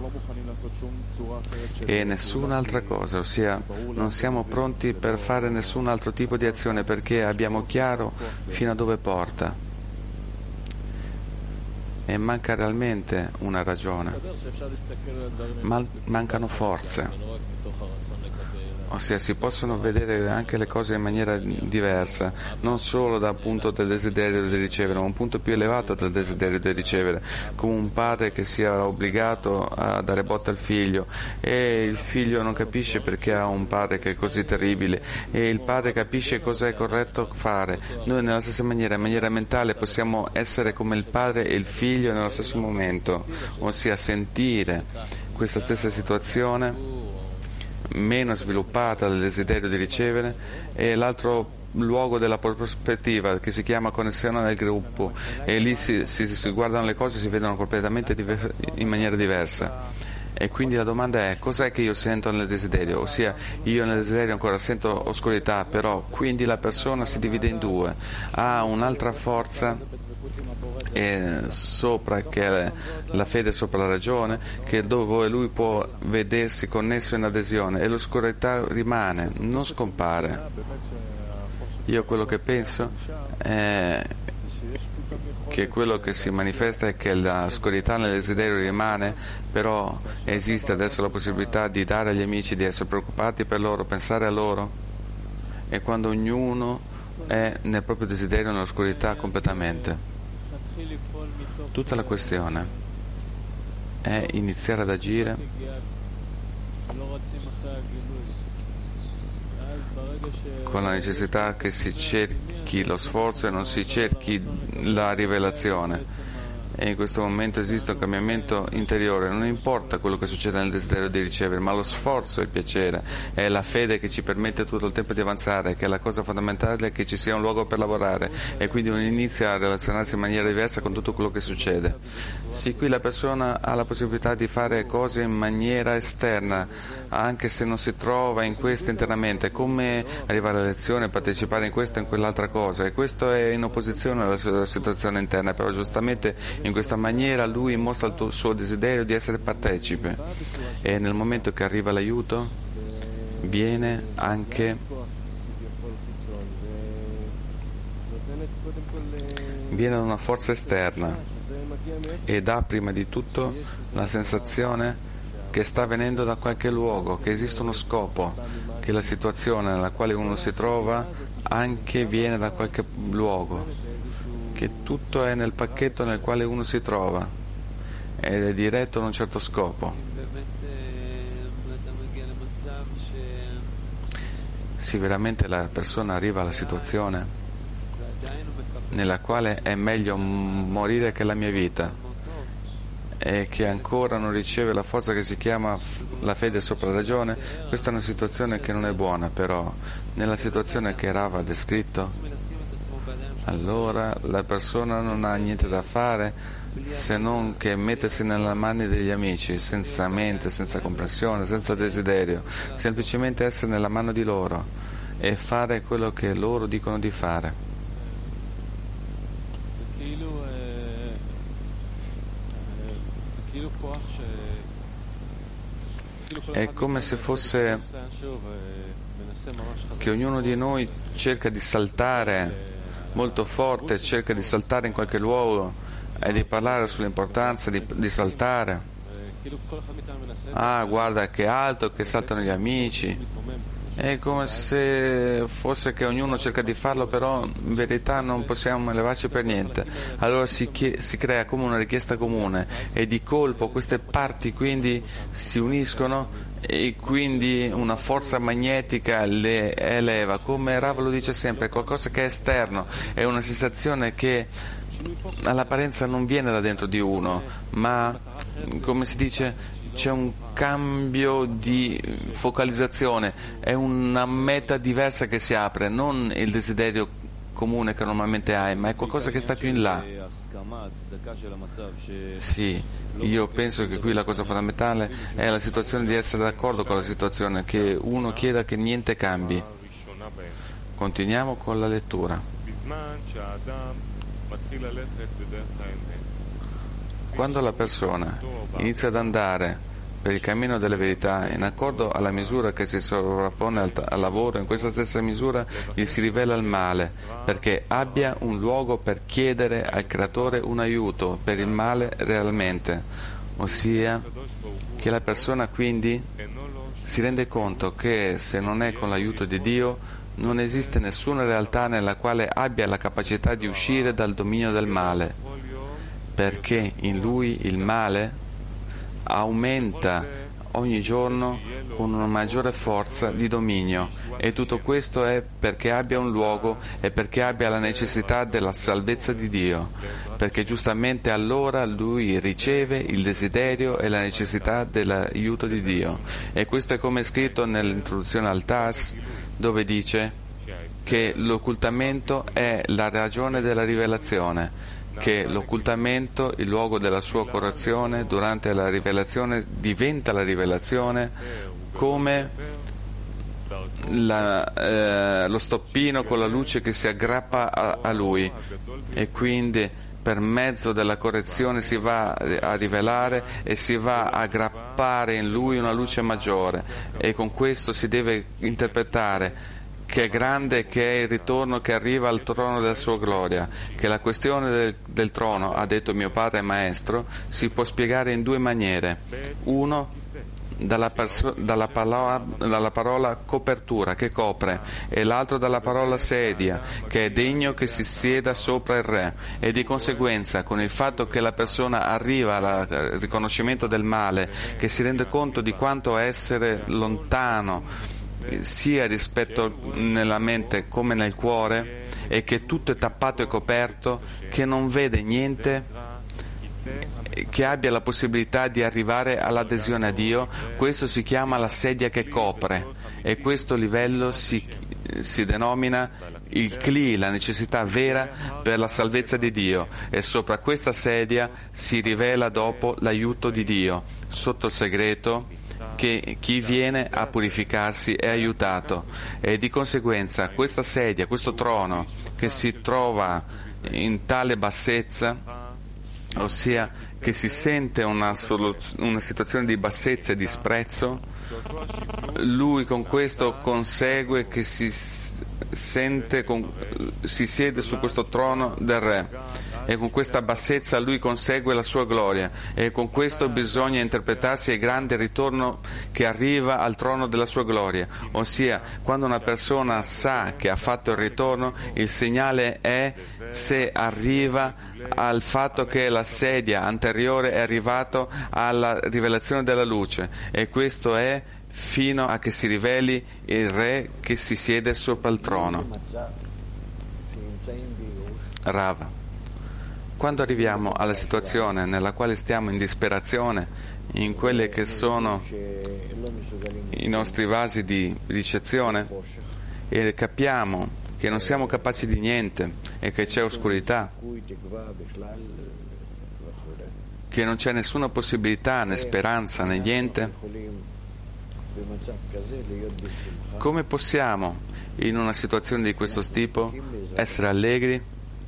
e nessun'altra cosa, ossia non siamo pronti per fare nessun altro tipo di azione, perché abbiamo chiaro fino a dove porta e manca realmente una ragione, Mal- mancano forze. Ossia si possono vedere anche le cose in maniera diversa, non solo dal punto del desiderio di ricevere, ma un punto più elevato del desiderio di ricevere, come un padre che sia obbligato a dare botta al figlio e il figlio non capisce perché ha un padre che è così terribile e il padre capisce cosa è corretto fare. Noi nella stessa maniera, in maniera mentale, possiamo essere come il padre e il figlio nello stesso momento, ossia sentire questa stessa situazione meno sviluppata del desiderio di ricevere, e l'altro luogo della prospettiva che si chiama connessione nel gruppo, e lì si, si, si guardano le cose, si vedono completamente diver- in maniera diversa. E quindi la domanda è: cos'è che io sento nel desiderio? Ossia, io nel desiderio ancora sento oscurità, però quindi la persona si divide in due, ha un'altra forza e sopra, che è la fede sopra la ragione, che dove lui può vedersi connesso in adesione, e l'oscurità rimane, non scompare. Io quello che penso è che quello che si manifesta è che l'oscurità nel desiderio rimane, però esiste adesso la possibilità di dare agli amici, di essere preoccupati per loro, pensare a loro, e quando ognuno è nel proprio desiderio, nell'oscurità completamente. Tutta la questione è iniziare ad agire con la necessità che si cerchi lo sforzo e non si cerchi la rivelazione. e in questo momento esiste un cambiamento interiore. Non importa quello che succede nel desiderio di ricevere, ma lo sforzo e il piacere, è la fede che ci permette tutto il tempo di avanzare, che è la cosa fondamentale, che ci sia un luogo per lavorare e quindi uno inizia a relazionarsi in maniera diversa con tutto quello che succede. Sì, qui la persona ha la possibilità di fare cose in maniera esterna, anche se non si trova in questo internamente, come arrivare alla lezione, partecipare in questa e in quell'altra cosa, e questo è in opposizione alla sua situazione interna, però giustamente in questa maniera lui mostra il suo desiderio di essere partecipe, e nel momento che arriva l'aiuto viene anche viene da una forza esterna e dà prima di tutto la sensazione che sta venendo da qualche luogo, che esiste uno scopo, che la situazione nella quale uno si trova anche viene da qualche luogo, che tutto è nel pacchetto nel quale uno si trova ed è diretto a un certo scopo. Se veramente la persona arriva alla situazione nella quale è meglio morire che la mia vita e che ancora non riceve la forza che si chiama la fede sopra la ragione, questa è una situazione che non è buona. Però nella situazione che Rav ha descritto, allora la persona non ha niente da fare se non che mettersi nelle mani degli amici, senza mente, senza comprensione, senza desiderio, semplicemente essere nella mano di loro e fare quello che loro dicono di fare. È come se fosse che ognuno di noi cerca di saltare molto forte, cerca di saltare in qualche luogo e di parlare sull'importanza di, di saltare. Ah, guarda che alto, che saltano gli amici. È come se fosse che ognuno cerca di farlo, però in verità non possiamo elevarci per niente. Allora si, chie- si crea come una richiesta comune e di colpo queste parti quindi si uniscono e quindi una forza magnetica le eleva, come Rav lo dice sempre, è qualcosa che è esterno, è una sensazione che all'apparenza non viene da dentro di uno, ma come si dice c'è un cambio di focalizzazione, è una meta diversa che si apre, non il desiderio comune che normalmente hai, ma è qualcosa che sta più in là. Sì, io penso che qui la cosa fondamentale è la situazione di essere d'accordo con la situazione, che uno chieda che niente cambi. Continuiamo con la lettura. Quando la persona inizia ad andare per il cammino della verità, in accordo alla misura che si sovrappone al, t- al lavoro, in questa stessa misura gli si rivela il male, perché abbia un luogo per chiedere al creatore un aiuto per il male realmente, ossia che la persona quindi si rende conto che se non è con l'aiuto di Dio non esiste nessuna realtà nella quale abbia la capacità di uscire dal dominio del male, perché in lui il male aumenta ogni giorno con una maggiore forza di dominio, e tutto questo è perché abbia un luogo e perché abbia la necessità della salvezza di Dio, perché giustamente allora lui riceve il desiderio e la necessità dell'aiuto di Dio. E questo è come è scritto nell'introduzione al Tas, dove dice che l'occultamento è la ragione della rivelazione, che l'occultamento, il luogo della sua correzione durante la rivelazione, diventa la rivelazione come la, eh, lo stoppino con la luce che si aggrappa a, a lui, e quindi per mezzo della correzione si va a rivelare e si va a aggrappare in lui una luce maggiore, e con questo si deve interpretare che è grande e che è il ritorno che arriva al trono della sua gloria, che la questione del, del trono, ha detto mio padre maestro, si può spiegare in due maniere. Uno, dalla, perso- dalla, parola, dalla parola copertura, che copre, e l'altro dalla parola sedia, che è degno che si sieda sopra il re, e di conseguenza con il fatto che la persona arriva al riconoscimento del male, che si rende conto di quanto essere lontano sia rispetto nella mente come nel cuore, e che tutto è tappato e coperto, che non vede niente, che abbia la possibilità di arrivare all'adesione a Dio. Questo si chiama la sedia che copre, e questo livello si, si denomina il cli, la necessità vera per la salvezza di Dio, e sopra questa sedia si rivela dopo l'aiuto di Dio sotto segreto, che chi viene a purificarsi è aiutato, e di conseguenza questa sedia, questo trono che si trova in tale bassezza, ossia che si sente una, soluz- una situazione di bassezza e disprezzo, lui con questo consegue che si sente con, si siede su questo trono del Re, e con questa bassezza lui consegue la sua gloria, e con questo bisogna interpretarsi il grande ritorno che arriva al trono della sua gloria, ossia quando una persona sa che ha fatto il ritorno, il segnale è se arriva al fatto che la sedia anteriore è arrivato alla rivelazione della luce, e questo è fino a che si riveli il Re che si siede sopra il trono. Rav, quando arriviamo alla situazione nella quale stiamo in disperazione, in quelle che sono i nostri vasi di ricezione, e capiamo che non siamo capaci di niente e che c'è oscurità, che non c'è nessuna possibilità né speranza né niente, come possiamo in una situazione di questo tipo essere allegri?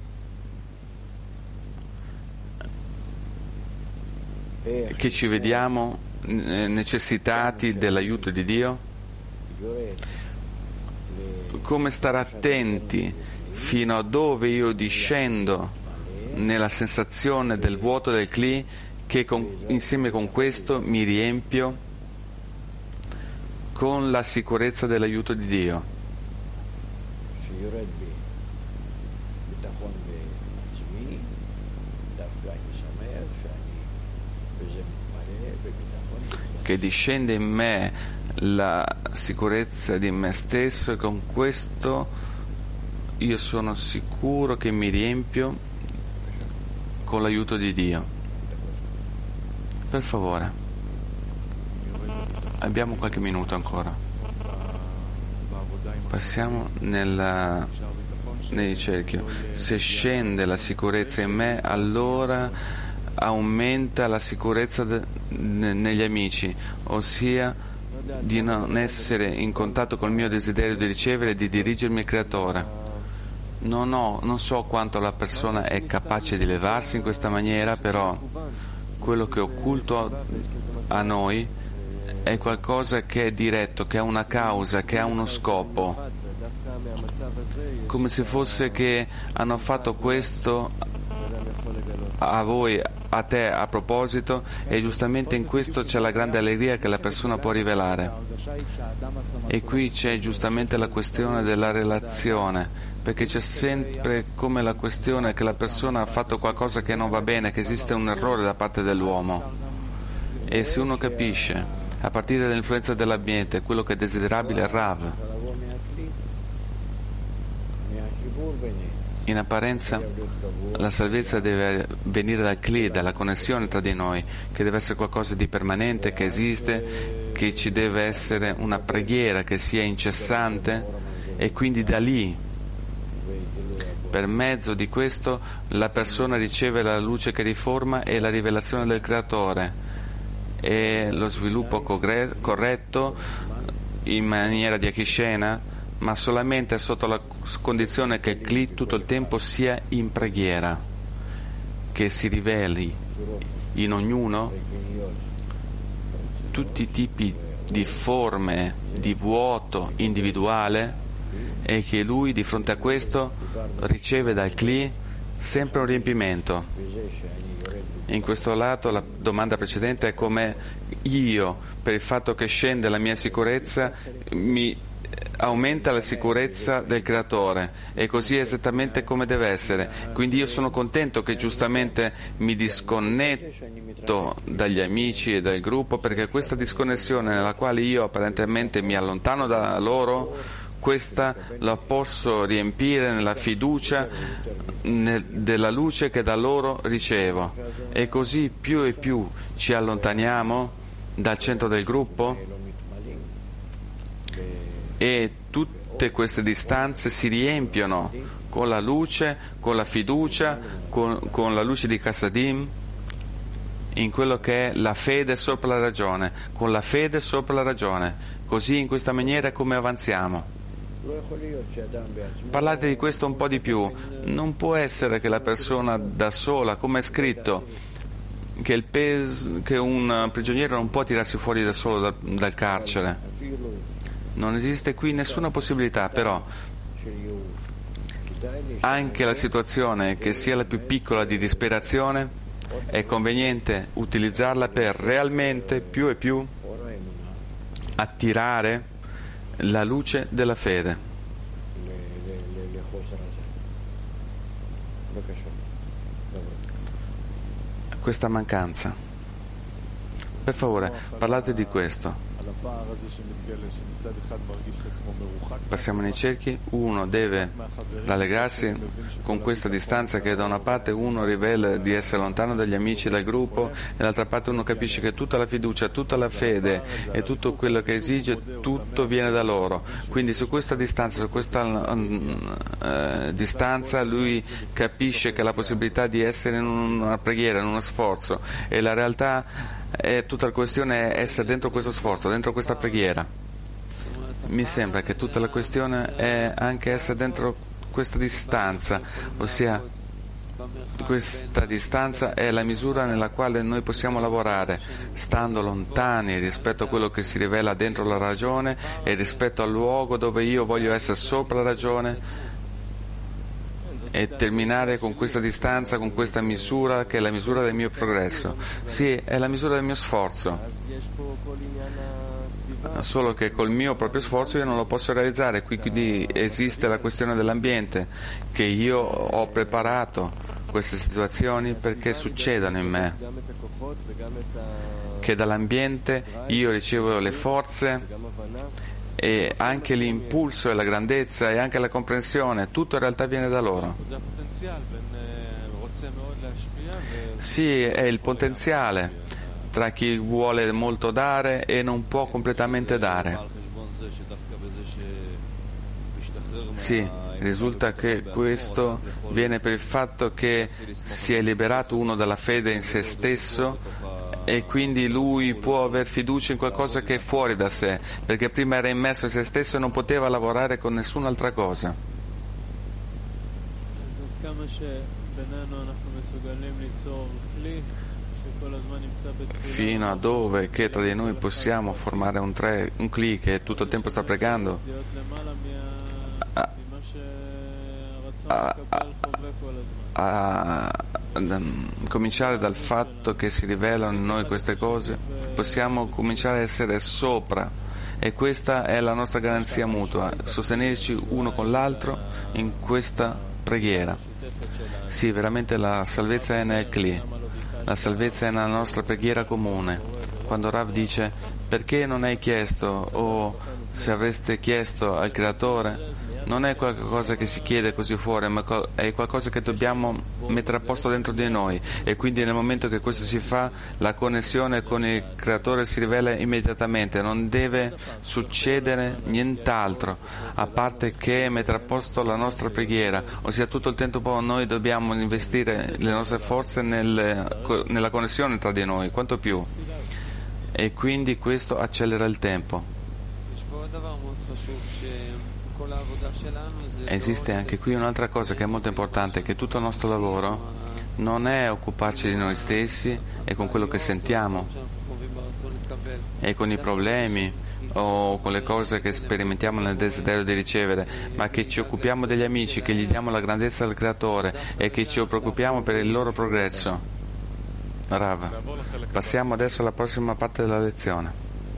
Che ci vediamo necessitati dell'aiuto di Dio? Come stare attenti fino a dove io discendo nella sensazione del vuoto del cli, che con, insieme con questo mi riempio con la sicurezza dell'aiuto di Dio. Che discende in me la sicurezza di me stesso, e con questo io sono sicuro che mi riempio con l'aiuto di Dio. Per favore, abbiamo qualche minuto ancora. Passiamo nella, nel cerchio. Se scende la sicurezza in me, allora aumenta la sicurezza de, ne, negli amici, ossia di non essere in contatto col mio desiderio di ricevere e di dirigermi al Creatore. Non, ho, non so quanto la persona è capace di levarsi in questa maniera, però quello che è occulto a noi è qualcosa che è diretto, che ha una causa, che ha uno scopo, come se fosse che hanno fatto questo a voi, a te a proposito, e giustamente in questo c'è la grande allegria che la persona può rivelare. E qui c'è giustamente la questione della relazione, perché c'è sempre come la questione che la persona ha fatto qualcosa che non va bene, che esiste un errore da parte dell'uomo, e se uno capisce a partire dall'influenza dell'ambiente quello che è desiderabile è Rav, in apparenza la salvezza deve venire dal Kli, dalla connessione tra di noi, che deve essere qualcosa di permanente, che esiste, che ci deve essere una preghiera che sia incessante, e quindi da lì, per mezzo di questo, la persona riceve la luce che riforma e la rivelazione del Creatore, e lo sviluppo corretto in maniera di Akishena, ma solamente sotto la condizione che il Kli tutto il tempo sia in preghiera, che si riveli in ognuno tutti i tipi di forme di vuoto individuale, e che lui di fronte a questo riceve dal Kli sempre un riempimento. In questo lato la domanda precedente è come io, per il fatto che scende la mia sicurezza, mi aumenta la sicurezza del Creatore, e così è esattamente come deve essere. Quindi io sono contento che giustamente mi disconnetto dagli amici e dal gruppo, perché questa disconnessione nella quale io apparentemente mi allontano da loro, questa la posso riempire nella fiducia nel, della luce che da loro ricevo. E così più e più ci allontaniamo dal centro del gruppo e tutte queste distanze si riempiono con la luce, con la fiducia, con, con la luce di Chassadim, in quello che è la fede sopra la ragione, con la fede sopra la ragione. Così in questa maniera come avanziamo. Parlate di questo un po' di più. Non può essere che la persona da sola, come è scritto, che, il peso, che un prigioniero non può tirarsi fuori da solo dal, dal carcere. Non esiste qui nessuna possibilità, però anche la situazione che sia la più piccola di disperazione è conveniente utilizzarla per realmente più e più attirare la luce della fede. Questa mancanza. Per favore, parlate di questo. Passiamo nei cerchi. Uno deve rallegrarsi con questa distanza che da una parte uno rivela di essere lontano dagli amici del gruppo e dall'altra parte uno capisce che tutta la fiducia, tutta la fede e tutto quello che esige, tutto viene da loro. Quindi su questa distanza, su questa uh, distanza lui capisce che la possibilità di essere in una preghiera, in uno sforzo, e la realtà è tutta la questione è essere dentro questo sforzo, dentro questa preghiera. Mi sembra che tutta la questione è anche essere dentro questa distanza, ossia questa distanza è la misura nella quale noi possiamo lavorare, stando lontani rispetto a quello che si rivela dentro la ragione e rispetto al luogo dove io voglio essere sopra la ragione, e terminare con questa distanza, con questa misura che è la misura del mio progresso. Sì, è la misura del mio sforzo, solo che col mio proprio sforzo io non lo posso realizzare. Quindi esiste la questione dell'ambiente, che io ho preparato queste situazioni perché succedano in me, che dall'ambiente io ricevo le forze e anche l'impulso e la grandezza e anche la comprensione, tutto in realtà viene da loro. Sì, è il potenziale tra chi vuole molto dare e non può completamente dare. Sì, risulta che questo viene per il fatto che si è liberato uno dalla fede in se stesso e quindi lui può aver fiducia in qualcosa che è fuori da sé, perché prima era immerso in se stesso e non poteva lavorare con nessun'altra cosa. Fino a dove che tra di noi possiamo formare un, tre, un cli che tutto il tempo sta pregando a, a, a, a, a cominciare dal fatto che si rivelano in noi queste cose, possiamo cominciare a essere sopra, e questa è la nostra garanzia mutua, sostenerci uno con l'altro in questa preghiera. Sì, veramente la salvezza è nel Kli, la salvezza è nella nostra preghiera comune. Quando Rav dice perché non hai chiesto, o se avreste chiesto al Creatore, non è qualcosa che si chiede così fuori, ma è qualcosa che dobbiamo mettere a posto dentro di noi, e quindi nel momento che questo si fa la connessione con il Creatore si rivela immediatamente. Non deve succedere nient'altro a parte che mettere a posto la nostra preghiera, ossia tutto il tempo noi dobbiamo investire le nostre forze nel, nella connessione tra di noi, quanto più, e quindi questo accelera il tempo. Esiste anche qui un'altra cosa che è molto importante, che tutto il nostro lavoro non è occuparci di noi stessi e con quello che sentiamo e con i problemi o con le cose che sperimentiamo nel desiderio di ricevere, ma che ci occupiamo degli amici, che gli diamo la grandezza del Creatore e che ci preoccupiamo per il loro progresso. Rav, passiamo adesso alla prossima parte della lezione.